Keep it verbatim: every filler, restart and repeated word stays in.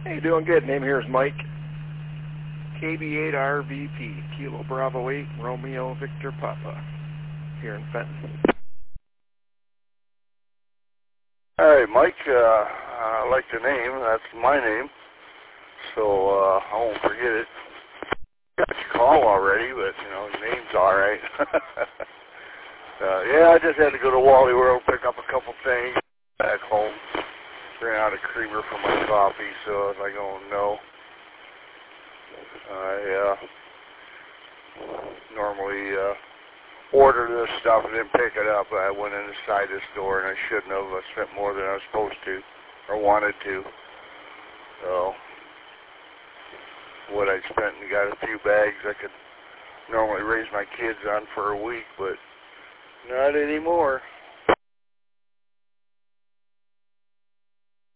Hey, doing good. Name here is Mike. K B eight R V P, Kilo Bravo eight, Romeo Victor Papa, here in Fenton. All right, Mike, uh, I like the name. That's my name, so uh, I won't forget it. Got your call already, but, you know, your name's all right. uh, yeah, I just had to go to Wally World, pick up a couple things back home. Ran out of creamer for my coffee, so I was like, oh, no. I uh, normally uh, order this stuff and then pick it up. I went inside this store, and I shouldn't have. I spent more than I was supposed to or wanted to. So what I spent and got a few bags I could normally raise my kids on for a week, but not anymore.